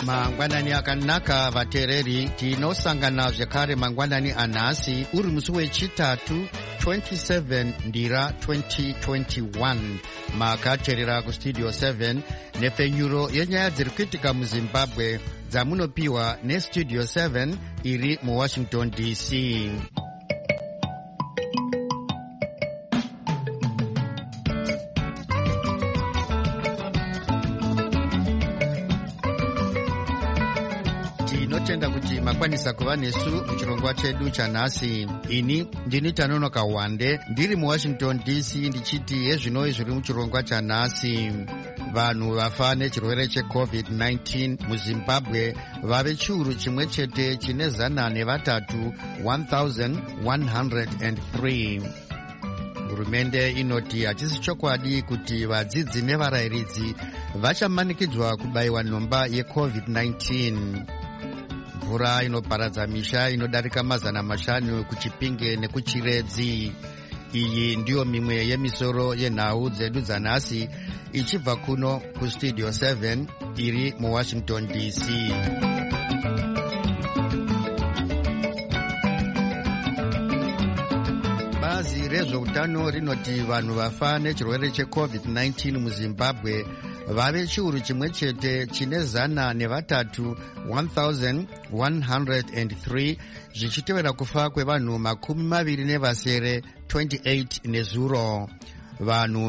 Mangwanani akanaka vatereri, tinosangana zvekare mangwanani anhasi uri musi wechitatu 27 ndira 2021. Makateerera kustudio 7 nepfenyuro yenyaya dziri kuitika muZimbabwe dzamunopiwa nestudio 7 iri muWashington DC. Tinotenda kuti makwanisa kuva nesu muchirongwa chedu chanhasi. Ini ndini Tanonoka Wande ndiri muWashington DC ndichiti hezvinoi zviri muchirongwa chanhasi. Vanhu vafa nechirwere cheCovid-19 muZimbabwe vave chiuru chimwe chete chine 1103. Hurumende inoti hachisi chokwadi kuti vadzidzi nevarairidzi vachamanikidzwa kubayiwa nhomba yeCovid-19. Mvura inoparadza misha inodarika 500 kuChipinge nekuChiredzi. Iyi ndiyo mimwe yemisoro yenhau dzedu dzanhasi ichibva kuno kustudio 7 iri muWashington DC. Bazi rezveutano rinoti vanhu vafa nechirwere cheCovid-19 muZimbabwe vave chiuru chimwe chete chine 1103, zvichitevera kufa kwevanhu 28 nezuro. Vanhu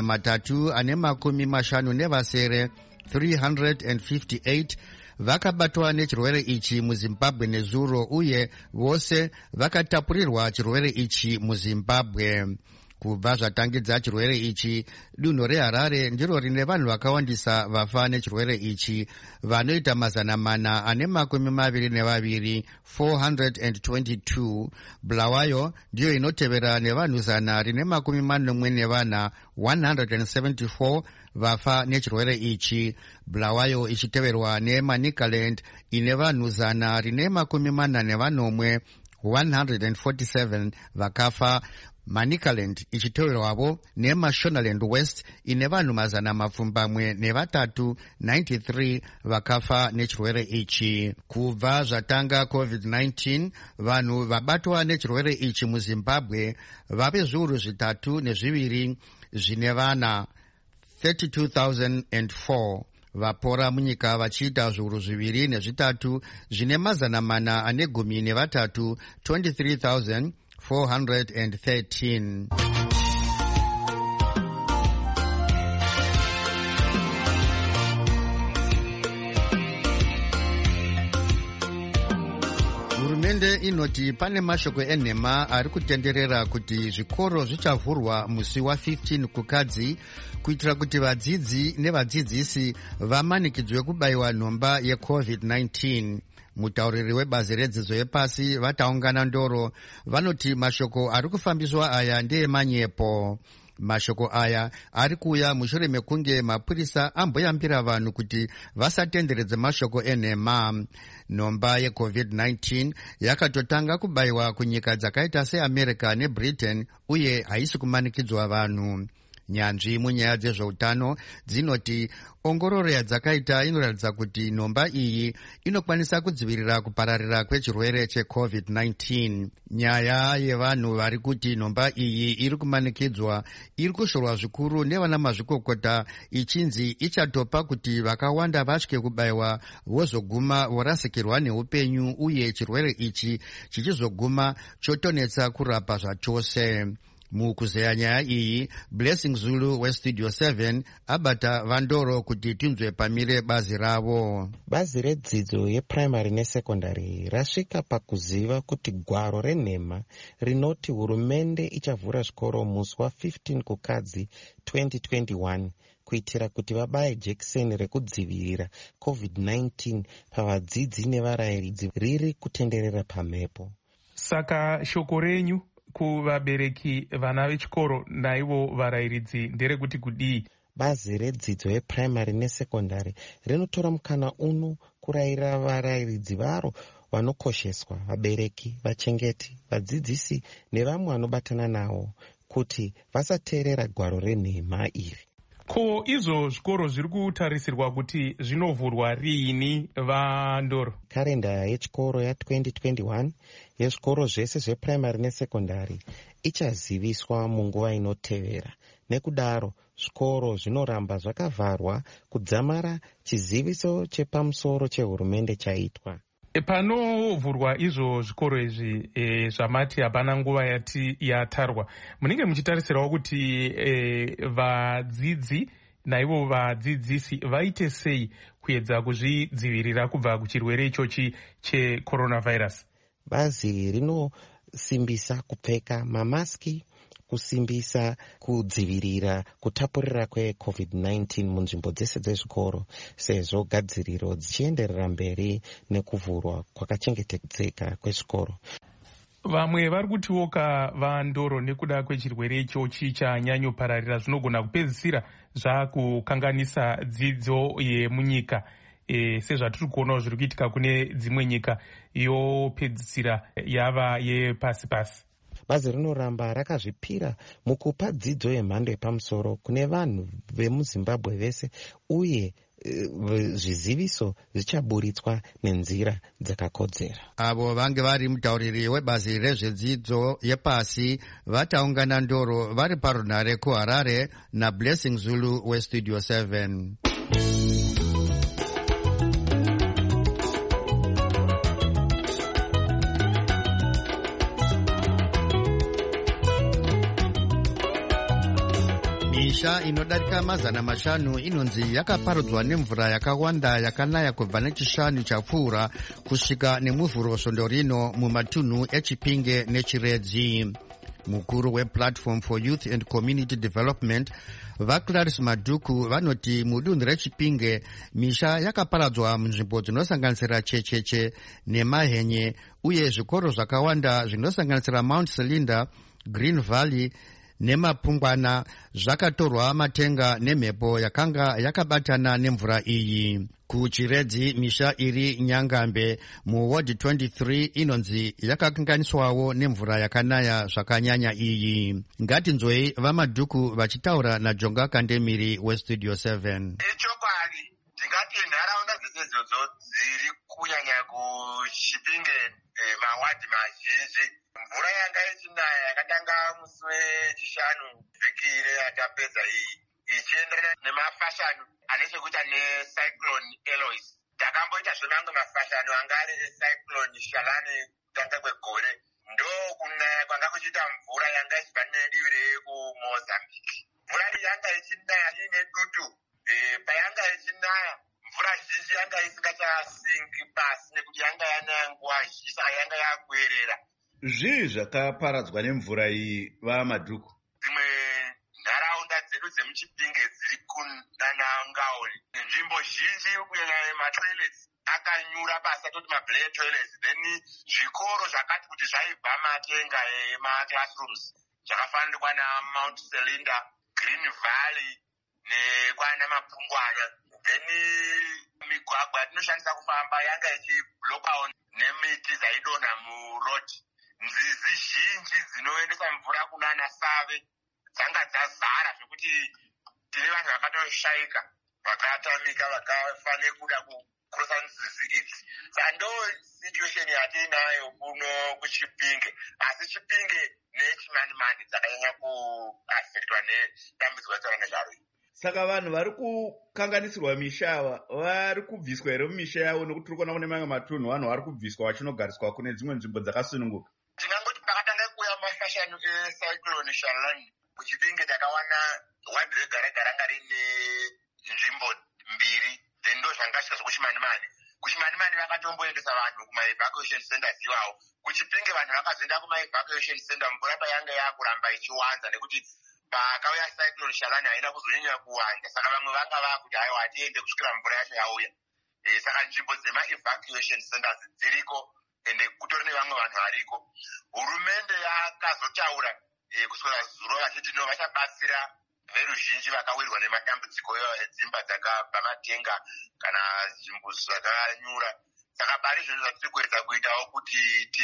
350 358 vakabatwa nechirwere ichi muZimbabwe nezuro, uye vose vakatapurirwa chirwere ichi muZimbabwe. Kubva zvatangidza chirwere ichi, dunhu reHarare ndiro rine vanhu vakawandisa vafa nechirwere ichi, vanoita 422, 422. Bulawayo ndiyo inotevera nevanhu 144, 174 vafa nechirwere ichi. Bulawayo ichiteverwa neManicaland ine vanhu 141, 147 vakafa. Manicaland ichiteverwavo neMashonaland West ine vanhu 303, 93 vakafa nechirwere ichi. Kubva zvatanga COVID-19, vanhu vabatwa nechirwere ichi muZimbabwe vave zviuru 3 zvine vana 32,004. Vapora munyika vachiita zviuru 2 zvine 413, 23,413. Hurumende inoti pane mashoko enhema ari kutenderera kuti zvikoro zvichavhurwa musi wa15 kukadzi kuitira kuti vadzidzi nevadzidzisi vamanikidzwe kubayiwa nhomba yeCovid-19. Mutauriri webazi redzidzo yepasi vataungana ndoro vanoti mashoko ari kufambiswa aya ndeemanyepo. Mashoko aya ari kuuya mushure mekunge mapurisa amboyambira vanhu kuti vasatenderedze mashoko enhema. Nhomba yeCovid-19 yakatotanga kubayiwa kunyika dzakaita seAmerica neBritain, uye haisi kumanikidzwa vanhu. Nyanzvi munyaya dzezveutano dzinoti ongororo yadzakaita inoratidza kuti nhomba iyi inokwanisa kudzivirira kupararira kwechirwere cheCovid-19. Nyaya yevanhu vari kuti nhomba iyi iri kumanikidzwa iri kushorwa zvikuru nevana mazvikokota, ichinzi ichatopa kuti vakawanda vatye kubayiwa vozoguma vorasikirwa neupenyu, uye chirwere ichi chichizoguma chotonetsa kurapa zvachose. Mukuzeya nyaya iyi, Blessing Zulu westudio 7 abata vandoro kuti tinzwe pamire bazi ravo. Bazi redzidzo yeprimary nesekondari rasvika pakuziva kuti gwaro renhema rinoti hurumende ichavhura zvikoro musi wa15 kukadzi 2021 kuitira kuti vabaye jekiseni rekudzivirira COVID-19 pavadzidzi nevarairidzi riri kutenderera pamhepo. Saka shoko renyu kuvabereki vana vechikoro naivo varairidzi nderekuti kudii? Bazi redzidzo yeprimary nesekondari rinotora mukana uno kurayira varairidzi varo vanokosheswa, vabereki, vachengeti, vadzidzisi nevamwe vanobatana navo kuti vasateerera gwaro renhema iri. Ko izvo zvikoro zviri kutarisirwa kuti zvinovhurwa riini Vandoro? Karenda yechikoro ya2021 yezvikoro zvese zvepuraimari nesekondari ichaziviswa munguva inotevera. Nekudaro zvikoro zvinoramba zvakavharwa kudzamara chiziviso chepamusoro chehurumende chaitwa. Panovhurwa izvo zvikoro izvi zvamati hapana nguva yatarwa, munenge muchitarisirawo kuti vadzidzi naivo vadzidzisi vaite sei kuedza kuzvidzivirira kubva kuchirwere ichochi checoronavirus? Bazi rinosimbisa kupfeka mamaski, kusimbisa kudzivirira kutapurira kweCovid-19 munzvimbo dzese dzezvikoro, sezvo gadziriro dzichienderera mberi nekuvhurwa kwakachengetedzeka kwezvikoro. Vamwe vari kutiwo Vandoro, nekuda kwechirwere ichochi chanyanyopararira zvinogona kupedzisira zvakukanganisa dzidzo yemunyika, sezvatiri kuonawo zviri kuitika kune dzimwe nyika yopedzisira yava yepasi pasi. Bazi rinoramba rakazvipira mukupa dzidzo yemhando yepamusoro kune vanhu vemuZimbabwe vese, uye zviziviso zvichaburitswa nenzira dzakakodzera. Avo vange vari mutauriri webazi rezvedzidzo yepasi vataungana Ndoro vari parunhare kuHarare naBlessing Zulu weStudio 7. Misha inodarika 500 inonzi yakaparadzwa nemvura yakawanda yakanaya kubva nechishanu chapfuura kusvika nemuvhuro svondo rino mumatunhu eChipinge neChiredzi. Mukuru wePlatform for Youth and Community Development vaClarice Madhuku vanoti mudunhu reChipinge misha yakaparadzwa munzvimbo dzinosanganisira Checheche neMahenye, uye zvikoro zvakawanda zvinosanganisira Mount Selinda, Green Valley nemapungwana zvakatorwa matenga nemhepo yakanga yakabatana nemvura iyi. Kuchiredzi misha iri Nyangambe muward 23 inonzi yakakanganiswawo nemvura yakanaya zvakanyanya iyi. Ngatinzwei vaMadhuku vachitaura naJonga Kandemiri weStudio 7. Ichokwadi tingati nharaunda dzese idzodzo dziri kunyanya kuChipinge mawadi mazhinji mvura yanga ichinaya yakatanga musi wechishanu vhiki yatapedza iyi ichienderana nemafashanu ane chekuita necyclone Eloise. Takamboita zvemamwe mafashanu anga ari ecyclone Shalani kutanga kwegore. Ndo kunaya kwanga kuchiita mvura yanga ichibva nedivi rekuMozambique. Mvura iyi yanga ichinaya ine dutu. Payanga ichinaya mvura zhinji yanga isingachasingi pasi nekuti yanga yanaya nguva zhinji, saka yanga yakuerera. Zvii zvakaparadzwa nemvura iyi vaMadhuku? Dzimwe nharaunda dzedu dzemuChipinge dziri kunanangauri, nzvimbo zhinji kunyanya matoilets akanyura pasi, atoti mablair toilets. Then zvikoro zvakati kuti zvaibva matenga emaclassrooms zvakafanirwa naMount Selinda, Green Valley nekwana Mapungwana. Then migwagwa yatinoshandisa kufamba yanga ichiblokwawo nemiti dzaidonha murodi. Nzizi zhinji dzinoendesa mvura kunana Save dzanga dzazara zvekuti tine vanhu vakatoshaika, vakatamika, vakafa nekuda kukurosa nzizi idzi. Saka ndo situation yatiinayo kuno kuChipinge, asi Chipinge neChimanimani dzakanyanya kuafektwa nedambudziko ratsaranga zvaro. Saka vanhu vari kukanganisirwa misha ava vari kubviswa here mumisha yavo? Nokuti tiri kuona kune mamwe matunhu vanhu vari kubviswa vachinogariswa kune dzimwe nzvimbo dzakasununguka. Tinangoti pakatanga kuuya mafashanu ecyclone Shalani kuChipinge takawana wadhi regara ranga rine nzvimbo 2, then ndo zvanga zvikazo kuChimanimani. KuChimanimani vakatomboendesa vanhu kumaevacuation centers iwawo. KuChipinge vanhu vakazoenda kumaevacuation center mvura payanga yakuramba ichiwanza, nekuti pakauya cyclone Shalani haina kuzonyanya kuwanda, saka vamwe vanga vakuti haiwa hatiende kusvikira mvura yacho yauya. Saka nzvimbo dzemaevacuation centers dziriko ende kutori nevamwe vanhu variko. Hurumende yakazotaura kuswera zuro vachiti no vachabatsira veruzhinji vakawirwa nemadambudziko edzimba dzakabva matenga kana zvimbuzi zvakanyura. Saka pari zvinhu zvatiri kuedza kuitawo kuti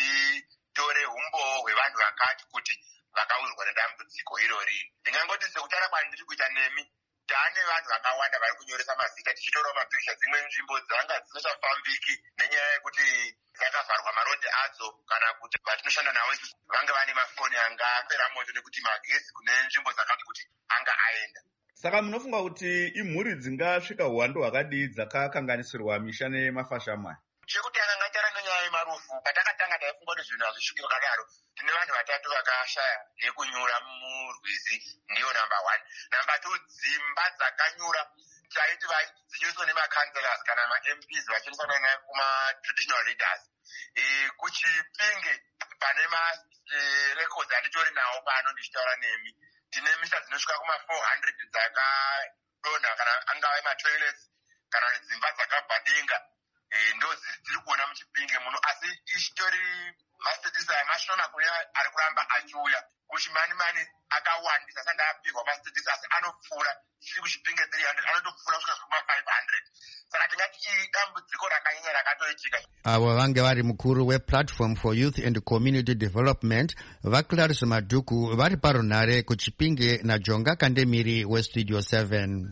titore umbowo hwevanhu vakati kuti vakawirwa nedambudziko irori. Ndingangoti sekutaura kwandiri kuita nemi, taane vanhu vakawanda vari kunyoresa mazita tichitorawo mapikicha. Dzimwe nzvimbo dzanga dzisingachafambiki nenyaya yekuti dzakavharwa marodhi adzo, kana kuti vatinoshanda navo isusu vange vane mafoni anga apera moto nekuti magesi kune nzvimbo dzakati kuti anga aenda. Saka munofunga kuti imhuri dzingasvika uwandu hwakadii dzakakanganisirwa misha nemafashamai? Chekutanga ngatara nenyaya yemarufu. Patakatanga taifunga kuti zvinhu hazvisviki vakadaro. Tine vanhu vatatu vakashaya nekunyura murwizi, ndiyo namba 1. Namba 2, dzimba dzakanyura chaiti vadzinyuso nemakanselas kana ma-MPs vachinosana kuma-traditional leaders. Kuchipinge pane marecords atitori nawo pano ndichitaura nemi, tine misha dzinosvika kuma-400 dzakadonha, kana angava matoilets kana dzimba dzakabva ndo dziri kuona muchipinge muno. Asi ichitori mastatisi amashona kune ari kuramba achiuya kuchimani-mani akawandisa sandapigwa mastatisi, asi anopfuura chiri kuchipinge 300 anotopfuura kusvika kuma-500. Saka tingati idambudziko rakanyanya rakatoitika. Avo vange vari mukuru wePlatform for Youth and Community Development vaClarisse Madhuku vari parunhare kuchipinge naJonga Kandemiri weStudio 7.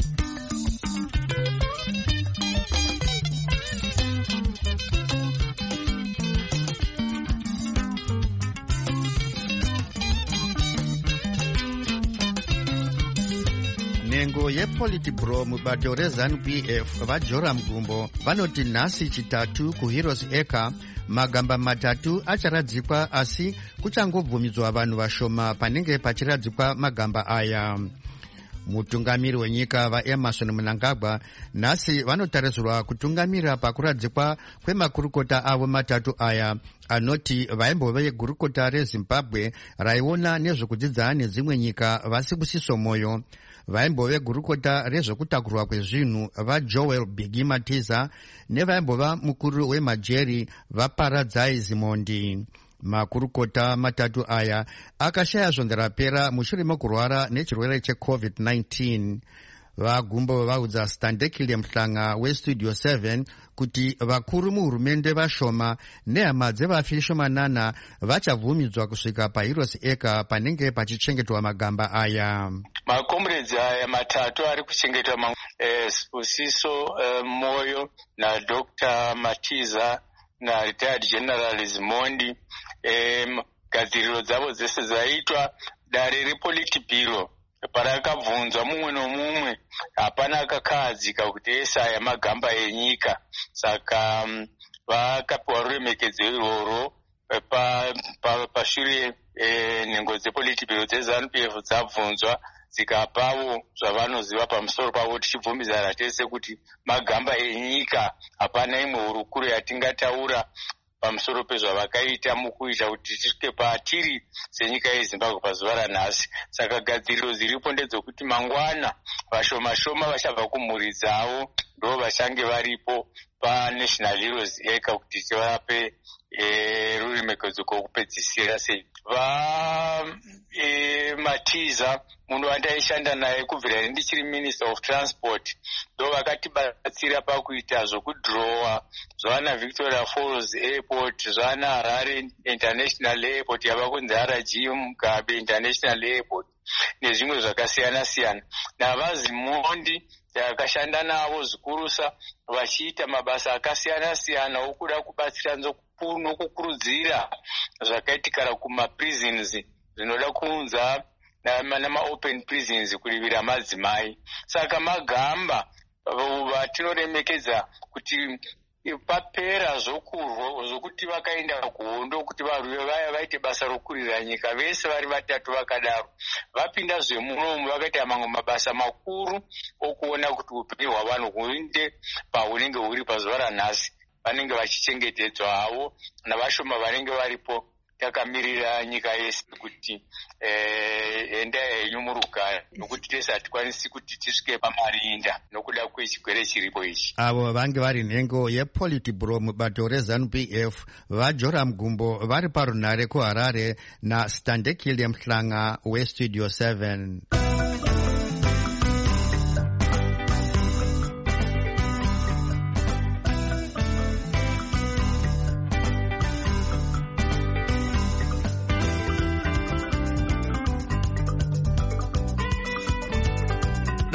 Nhengo yePolitburo mubato reZANU-PF vaJoram Gumbo vanoti nhasi chitatu kuHeroes Acre magamba matatu acharadzikwa, asi kuchangobvumidzwa vanhu vashoma panenge pachiradzikwa magamba aya. Mutungamiri wenyika vaEmmerson Mnangagwa nhasi vanotarisirwa kutungamira pakuradzikwa kwemakurukota avo matatu aya, anoti vaimbove gurukota reZimbabwe raiona nezvekudzidza nedzimwe nyika vasi kusiso moyo, vaimbove gurukota rezvekutakurwa kwezvinhu vaJoel Bigi Matiza, nevaimbova mukuru wemajeri vaParadzai Zimondi. Makurukota matatu aya akashaya zvonderapera mushure mekurwara nechirwere cheCovid-19. Vagumbo vaudza Standekile Mhlanga weStudio 7 kuti vakuru muhurumende vashoma nehama dzevafishomanana vachabvumidzwa kusvika paHeroes Acre panenge pachichengetwa magamba aya. Makomrades aya matatu ari kuchengetwa Sibusiso Moyo na Dr. Matiza na Retired General Zimondi. Gadziriro dzavo dzese dzaitwa dare rePolitburo parakabvunzwa mumwe nomumwe, hapana akakahadzika kuti ese aya magamba enyika. Saka vakapiwa ruremekedzo irworwo pashure nhengo dzePolitburo dzeZANU-PF dzabvunzwa dzikapawo zvavanoziva pamusoro pavo, tichibvumidzana tese kuti magamba enyika. Hapana imwe hurukuro yatingataura pamusoro pezvavakaita mukuita kuti tisvike patiri senyika yeZimbabwe pazuva ranhasi. Saka gadziriro dziripo ndedzokuti mangwana vashoma-shoma vachabva kumhuri dzavo ndo vachange varipo paNational Heroes Acre kuti tivape ruremekedzo kwokupedzisira. Matiza munhu wandaishanda naye kubvira ndichiri Minister of Transport ndo vakatibatsira pakuita zvokudhirowa zvana Victoria Falls Airport, zvana Harare International Airport yava kunzi RG Mugabe International Airport nezvimwe zvakasiyana-siyana. NavaZimondi takashanda navo zvikurusa vachiita mabasa akasiyana-siyana okuda kubatsira nokukurudzira zvakaitikara kumaprisons zvinoda kuunza nama-open prisons kurivira madzimai. Saka magamba vatinoremekedza kuti papera zvokuti vakaenda kuhondo kuti varwi vaya vaite basa rokurira nyika, vese vari vatatu vakadaro vapinda zvemunomu vakaita mamwe mabasa makuru okuona kuti upenyu hwavanhu huinde pahunenge huri pazuva ranhasi. Vanenge vachichengetedzwa havo navashoma vanenge varipo. Takamirira nyika yese kuti enda henyu murugare, nokuti tese hatikwanisi kuti tisvike pamarinda nokuda kwechigwere chiripo ichi. Avo vange vari nhengo yePolitburo mubato reZANU-PF vaJoram Gumbo vari parunhare kuHarare naStandekile Mhlanga weStudio 7.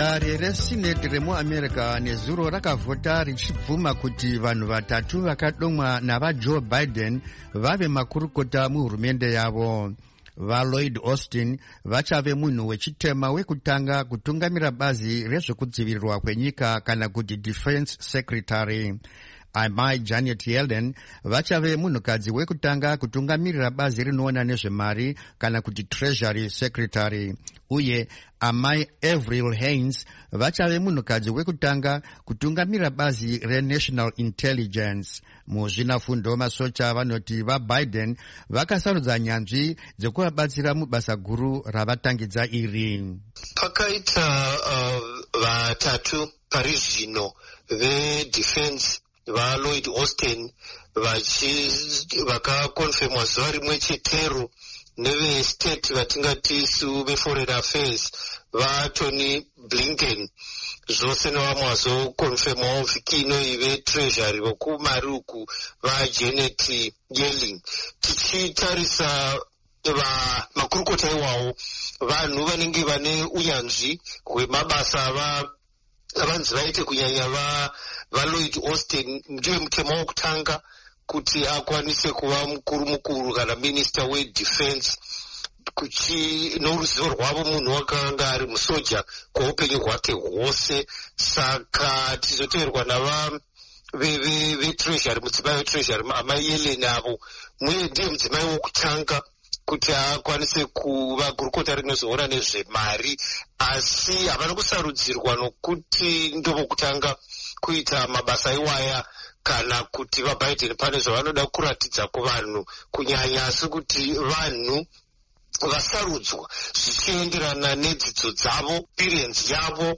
Dare reSenate remuAmerica nezuro rakavhota richibvuma kuti vanhu vatatu vakadomwa navaJoe Biden vave makurukota muhurumende yavo. VaLloyd Austin vachave munhu wechitema wekutanga kutungamira bazi rezvekudzivirirwa kwenyika kana kuti Defense Secretary. Amai Janet Yellen vachave munhukadzi wekutanga kutungamirira bazi rinoona nezvemari kana kuti Treasury Secretary. Uye Amai Avril Haines vachave munhukadzi wekutanga kutungamirira bazi reNational Intelligence. Muzvinafundo masocha vanoti vaBiden vakasarudza nyanzvi dzekuvabatsira mubasa guru ravatangidza iri. Pakaita vatatu pari zvino veDefense vaLloyd Austin vakakonfirmwa zuva rimwe chetero neveState vatingati isu veForeign Affairs vaTony Blinken, zvose nevamwe vazokonfirmwawo vhiki ino veTreasury vokumari uku vaJanet Yellen. Tichitarisa makurukota iwawo vanhu vanenge vane unyanzvi hwemabasa avanzi vaite kunyanya vaLloyd Austin ndiye mutema wokutanga kuti akwanise kuva mukuru kana minister weDefense noruzivo rwavo munhu wakanga ari musoja kweupenyu hwake hwose. Saka tizoteverwa nava veTreasury, mudzimai weTreasury Amai Yellen avo, muye ndiye mudzimai wokutanga kuti akwanise kuva gurukota rinozoona nezvemari, asi havana kusarudzirwa nokuti ndovokutanga kuita mabasa iwaya kana kuti vaBiden pane zvavanoda kuratidza kuvanhu kunyanya, asi kuti vanhu vasarudzwa zvichienderana nedzidzo dzavo, experience yavo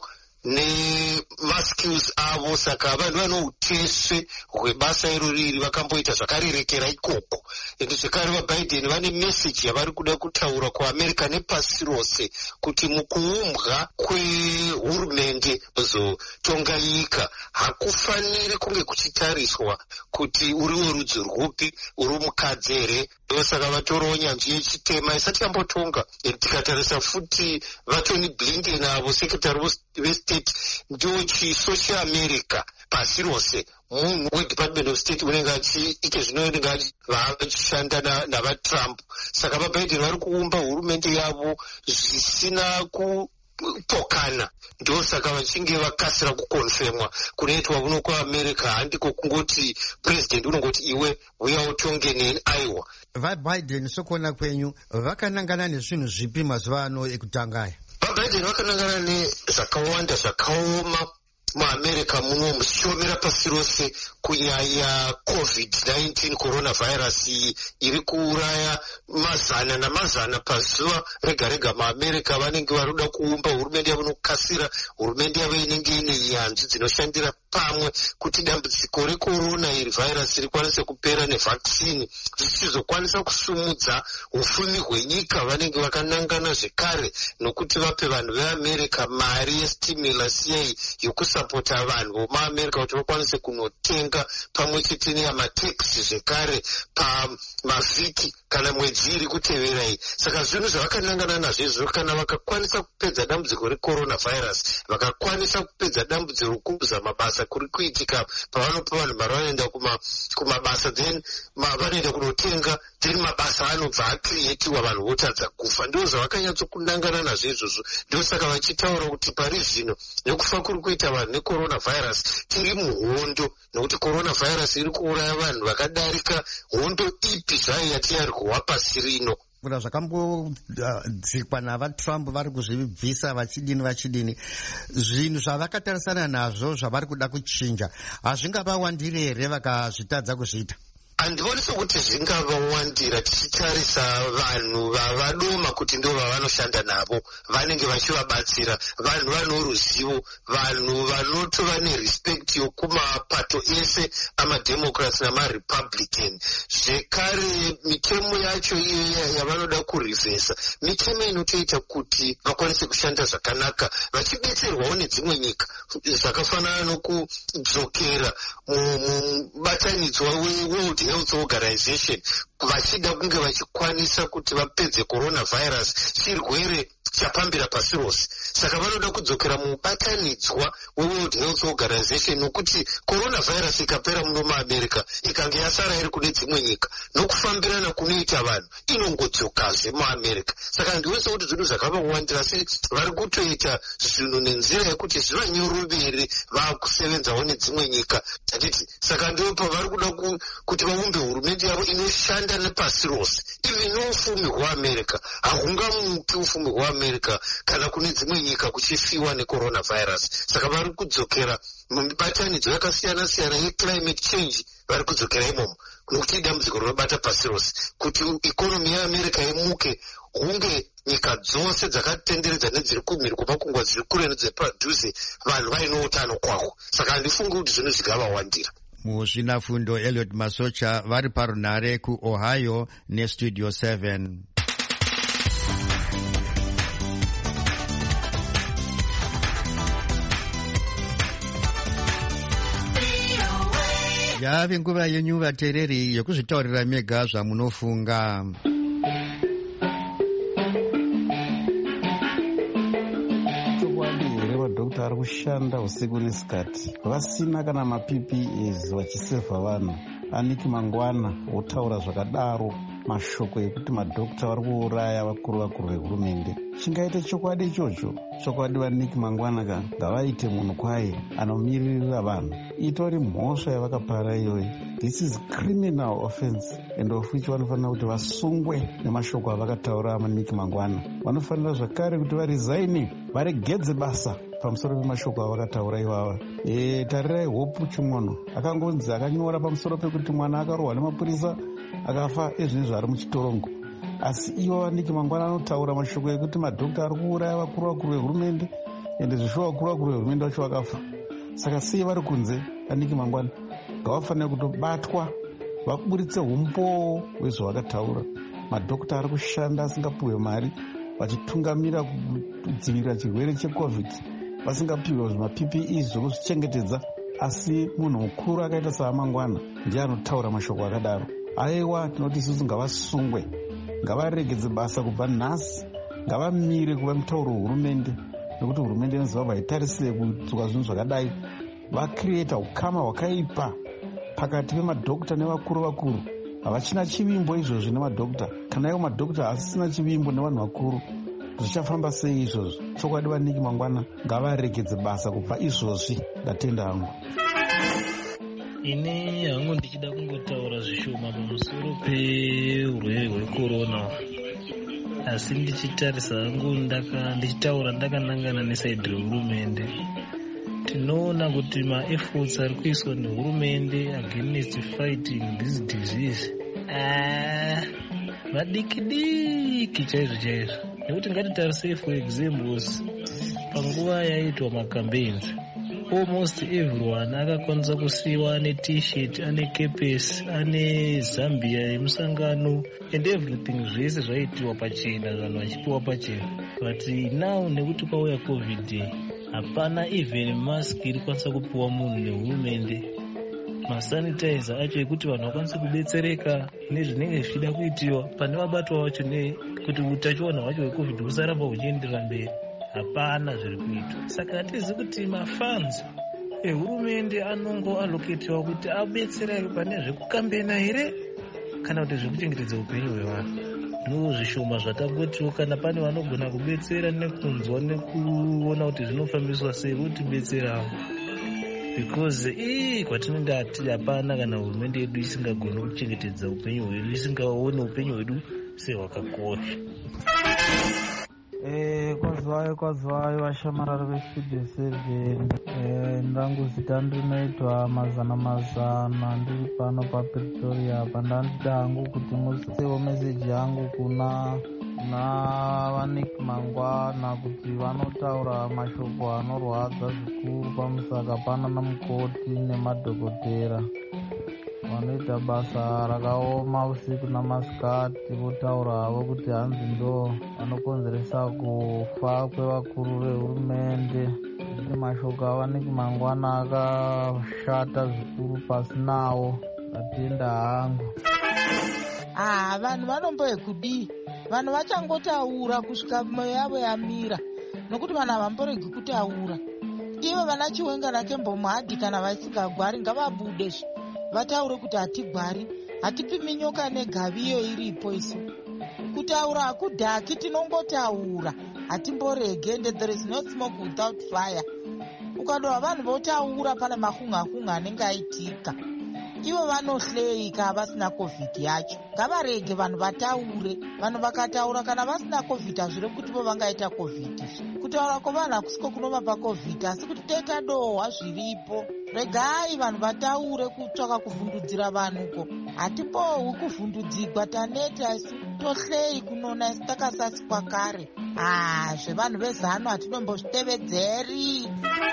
nemaskills avo. Saka vanhu vane utesve hwebasa iroriri vakamboita zvakarerekera ikoko. Ende zvekare vaBiden vane meseji yavari kuda kutaura kuAmerica nepasi rose kuti mukuumbwa kwehurumende zotonga nyika hakufaniri kunge kuchitariswa kuti uri werudzi rwupi, uri mukadzi here. Ndosaka vatorawo nyanzvi yechitema isati yambotonga. Tikatarisa futi vaTony Blinken avo sekretari veState ndiwo chiso cheAmerica pasi rose, munhu weDepartment of State unenge achiite zvinonenge vachishanda navaTrump. Saka vaBiden vari kuumba hurumende yavo zvisina kupokana, ndosaka vachinge vakasira kukonfirmwa. Kunoitwa kuno kuAmerica handiko kungoti president unongoti iwe uya utonge neIowa. VaBiden sokuona kwenyu vakanangana nezvinhu zvipi mazuva ano ekutangaya? vaBiden vakanangana nezvakawanda zvakaoma muAmerica muno muchiomera pasi rose kunyanya COVID-19 coronavirus iri kuuraya mazana namazana pazuva rega rega muAmerica. Vanenge varikuda kuumba hurumende yavo nokukasira, hurumende yavo inenge ine nyanzvi dzinoshandira pamwe kuti dambudziko recorona iri virus rikwanise kupera nevhakisini zvichizokwanisa kusumudza ufumi hwenyika. Vanenge vakanangana zvekare nokuti vape vanhu veAmerica mari yestimulus yei yokusapota vanhu vomuAmerica kuti vakwanise kunotenga pamwe chete neyamateksi zvekare pamavhiki kana mwedzi iri kuteverai. Saka zvinhu zvavakanangana nazvo izvo, kana vakakwanisa kupedza dambudziko recoronavirus, vakakwanisa kupedza dambudziko rokuuza mabasa kuri kuitika pavanopa vanhu mari vanoenda kumabasa, then vanoenda kunotenga, then mabasa anobva akrietiwa, vanhu votadza kufa. Ndo zvavakanyatsokunangana nazvo izvozvo. Ndosaka vachitaura kuti pari zvino nekufa kuri kuita vanhu necoronavirus tiri muhondo, nokuti coronavirus iri kuuraya vanhu vakadarika hondo ipi zvayo yatiyari kuhwa pasi rino. Kuna zvakambozikwa navaTrump vari kuzvibvisa vachidini zvinhu zvavakatarisana nazvo zvavari kuda kuchinja hazvingavawandiri here vakazvitadza kuzviita? Handivoni sokuti zvingavawandira tichitarisa vanhu vavadoma kuti ndo vavanoshanda navo, vanenge vachivabatsira, vanhu vano ruzivo, vanhu vanotova nerespect yokumapato ese amademocrats namarepublican. Zvekare mitemo yacho iyo yavanoda kurivhesa, mitemo inotoita kuti vakwanise kushanda zvakanaka vachibetserwawo nedzimwe nyika, zvakafanana nokudzokera mubatanidzwa weWorld Health Organization, vachida kunge vachikwanisa kuti vapedze coronavirus, chirwere chapambira pasi rose. Saka vanoda kudzokera mubatanidzwa weWorld Health Organization nokuti coronavirus ikapera muno muAmerica ikange yasara iri kune dzimwe nyika nokufambirana kunoita vanhu inongodzokazve muAmerica. Saka ndiwese kuti zvinhu zvakavawandira sei vari kutoita zvinhu nenzira yekuti zvivanyorovere vakusevenzawo nedzimwe nyika hatiti. Saka ndo pavari kuda kuti vaumbe hurumende yavo inoshanda nepasi rose. Ivi noufumi hwaAmerica hahungamupi ufumi hwaAmerica kana kune dzimwe nyika kuchifiwa necoronavirus. Saka vari kudzokera mumibatanidzo yakasiyana siyana yeclimate change, vari kudzokera imomo nokuti dambudziko rinobata pasi rose kuti ikonomi yeAmerica imuke hunge nyika dzose dzakatenderedza nedziri kumhiri kumakungwa dziri kure nedziri padhuze vanhu vaino utano kwaho. Saka handifungi kuti zvinhu zvingavawandira. Muzvinafundo Elliot Masocha vari parunare kuOhio neStudio 7. Yave nguva yenyu vateereri yekuzvitaurira mega zvamunofunga. Madhokota ari kushanda usiku nesikati vasina kana maPPEs vachisevha vanhu. Aniki Mangwana wotaura zvakadaro mashoko ekuti madhokota vari kuuraya vakuru vehurumende. Chingaite chokwadi ichocho, chokwadi vaNiki Mangwana ngavaite munhu kwaye anomiririra vanhu. Itori mhosva yavakapara iyoyi. This is criminal offense and of which vanofanira kuti vasungwe nemashoko avakataura vaNiki Mangwana. Vanofanira zvakare kuti varesign, varegedze basa pamusoro pemashoko avakataura ivava. Tarirai Hope Chimwono akangonzi akanyora pamusoro pekuti mwana akarohwa nemapurisa akafa ezvinezvi ari muchitorongo. Asi ivo vaNiki Mangwana anotaura mashoko ekuti madhokota ari kuuraya vakuru vehurumende ende zvishuwa vakuru vehurumende vacho vakafa. Saka sei vari kunze vaNiki Mangwana ngavafanira kutobatwa vaburitse umbowo wezvavakataura. Madhokota ari kushanda asingapiwe mari vachitungamira kudzivirira chirwere cheCovid vasingapiwe zvimaPPEs zvokuzvichengetedza, asi munhu mukuru akaita saMangwana ndiye anotaura mashoko akadaro. Aiwa, tinoti isusu ngavasungwe, ngavaregedze basa kubva nhasi, ngavamire kuva mutauro wehurumende nekuti hurumende yeZimbabwe haitarisire kuitwa zvinhu zvakadai. Vakrieta ukama hwakaipa pakati pemadhokota nevakuru. Havachina chivimbo izvozvi nemadhokota. Kana ivo madhokota asisina chivimbo nevanhu vakuru, zvichafamba sei izvozvo? Chokwadi vaNiki Mangwana ngavaregedze basa kubva izvozvi. Ndatenda hangu. Ini hangu ndichida kungotaura zvishoma pamusoro peurwere hwekorona, asi ndichitarisa hangu ndichitaura ndakanangana nesaidhi rehurumende. Tinoona kuti maefforts ari kuiswa nehurumende against fighting this disease madiki chaizvo. Nekuti ngatitarisei for examples, panguva yaitwa macampaigns almost everyone akakwanisa kusiiwa ane t-shirt, ane kepesi, ane zambia yemusangano and everything zvese zvaitiwa pachena, vanhu vachipiwa pachena. But now nekuti kwauya COVID hapana even mask iri kwanisa kupiwa munhu nehurumende. Masanitizer acho ekuti vanhu vakwanise kubetsereka nezvinenge zvichida kuitiwa pane vabatwa vacho kuti utachiona hwacho hweCovid husaramba huchienderera mberi. Hapana zviri kuitwa. Saka hatizi kuti mafunds ehurumende anongo allocatewa kuti abetsere pane zvekukambena here kana kuti zvekuchengetedza upenyu hwevanhu. Ndozvishoma zvatangotiwo kana pane vanogona kubetsera nekunzwa nekuona kuti zvinofambiswa sei votibetserawo. Because kwatinenge hati hapana kana hurumende yedu isingagoni kuchengetedza upenyu hwedu, isingaoni upenyu hwedu sehwakakosha. Kwazvayo vashamarari veStudio 7. Ndangu zita ndinoitwa Mazana ndiri pano paPretoria. Pandandida hangu kuti muisewo meseji yangu kuna vaNiki Mangwana kuti vanotaura mashoko anorwadza zvikuru pamusaka pana namukoti nemadhokotera vanoita basa rakaoma usiku namasikati, votaura havo kuti hanzi ndo vanokonzeresa kufa kwevakuru vehurumende. Mashoko avaNiki Mangwana akashata zvikuru pasinawo. Ndatenda hangu. Vanhu vanombekudii vanhu vachangotaura kusvika mwoyo yavo yamira, nokuti vanhu havamboregi kutaura. Ivo vana Chiwenga naKembo Mhadhi kana vasingagwari ngavabude vataure kuti hatigwari, hatipimi nyoka negaviyo iripo isu. Kutaura hakudhaki, tinongotaura, hatimborege, and there is no smoke without fire. Ukadova vanhu votaura pane mahunga anenge aitika. Ivo vanohleika havasina COVID yacho. Ngavarege vanhu vataure. Vanhu vakataura kana vasina COVID hazvire kuti vo vangaita COVID. Kutaura kwevanhu hakusiko kunovapa COVID, asi kuti toita dohwa zviripo. Regai vanhu vataure kutsvaka kuvhundudzira vanhuko. Hatimbohwi kuvhundudzigwa, taneta isu, tohlei kunona isu takasasikwa kare. Zvevanhu vezano hatinombozvitevedzeri.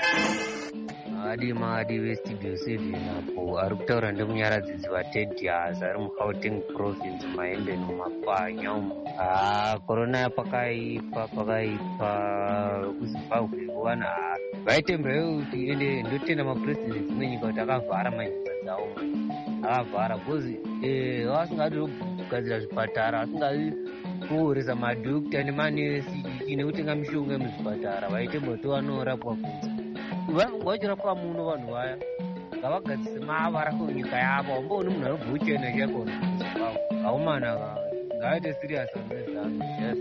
Madi vestudio 7 apo ari kutaura ndemunyaradzidzi vaTedias ari muGauteng province Mahembe nomapanya umo. Korona yapakaipa kuZimbabwe kuwana vaitembera kuti ende ndotenda mapresident dzimwe nyika kuti akavhara manyika dzawo, akavhara because vasingadi kugadzira zvipatara, vasingadi kuoresa madhokita nemanesi nekutenga mishonga muzvipatara, vaitembera kuti vanorapwa kunze. Vanhu vachirapwa muno, vanhu vaya ngavagadzise mavara kunyika yavo. Wamboona munhu anobva uchena chako aumana ngavaite serious nezano. Yes.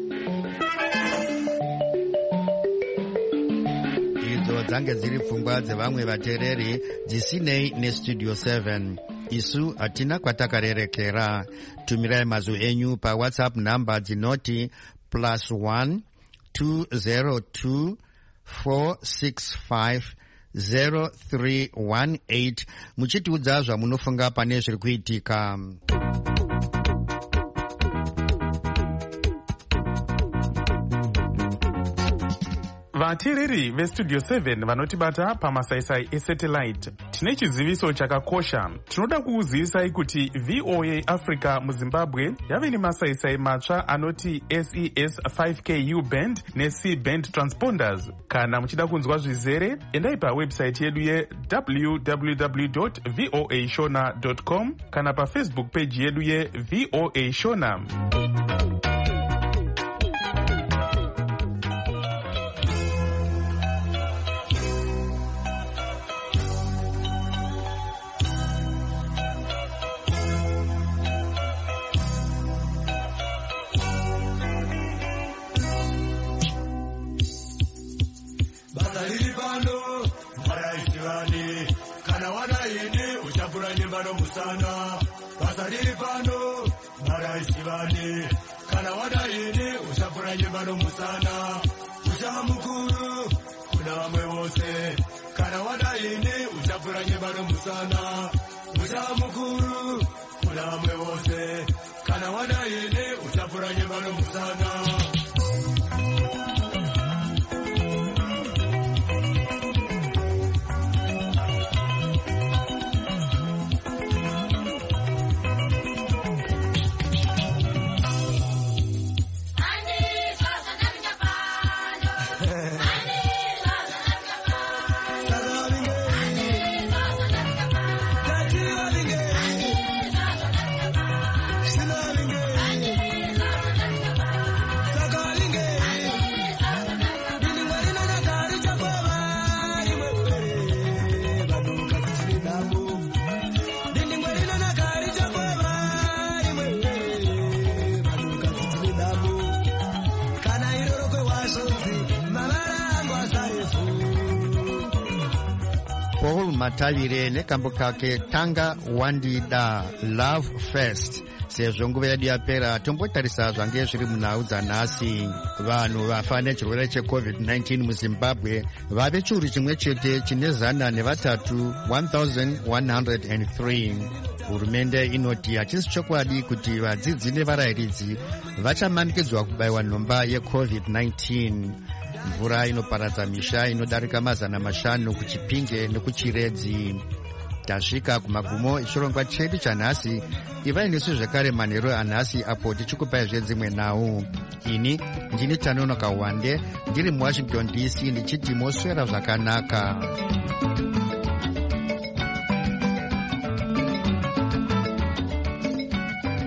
Idzo dzange dziri pfungwa dzevamwe vateereri dzisinei nestudio 7. Isu hatina kwatakarerekera. Tumirai mazwi enyu paWhatsApp namba dzinoti +1 202 465 0318 muchitiudza zvamunofunga pane zviri kuitika. vateereri vestudio 7 vanotibata pamasaisai esatellite, tine chiziviso chakakosha. Tinoda kukuzivisai kuti VOA Africa muZimbabwe yave nemasaisai matsva anoti SES 5Ku band neC band transponders. Kana muchida kunzwa zvizere, endai pawebsite yedu ye www.voashona.com kana pafacebook page yedu yeVOA Shona. Paul Matavire nekambo kake Tanga Wandida Love First. Sezvo nguva yedu yapera, tombotarisa zvange zviri munhau dzanhasi. Vanhu vafa nechirwere cheCovid-19 muZimbabwe vave chiuru chimwe chete chine 103. Hurumende inoti hachisi chokwadi kuti vadzidzi nevarayiridzi vachamanikidzwa kubayiwa nhomba yeCovid-19. Mvura inoparadza misha inodarika 500 kuChipinge nekuChiredzi. Tasvika kumagumo echirongwa chedu chanhasi. Ivai nesu zvekare manheru anhasi apo tichikupai zvedzimwe nhau. Ini ndini Tanonoka Wande ndiri muWashington DC ndichiti moswera zvakanaka.